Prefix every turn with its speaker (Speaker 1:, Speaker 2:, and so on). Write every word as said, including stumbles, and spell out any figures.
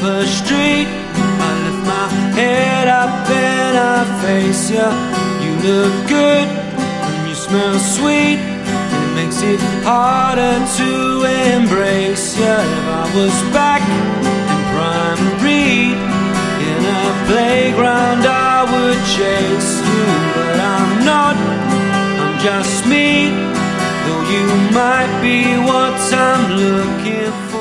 Speaker 1: a street. I lift my head up and I face you. You look good and you smell sweet. It makes it harder to embrace you. If I was back in primary, in a playground I would chase you. But I'm not, I'm just me, though you might be what I'm looking for.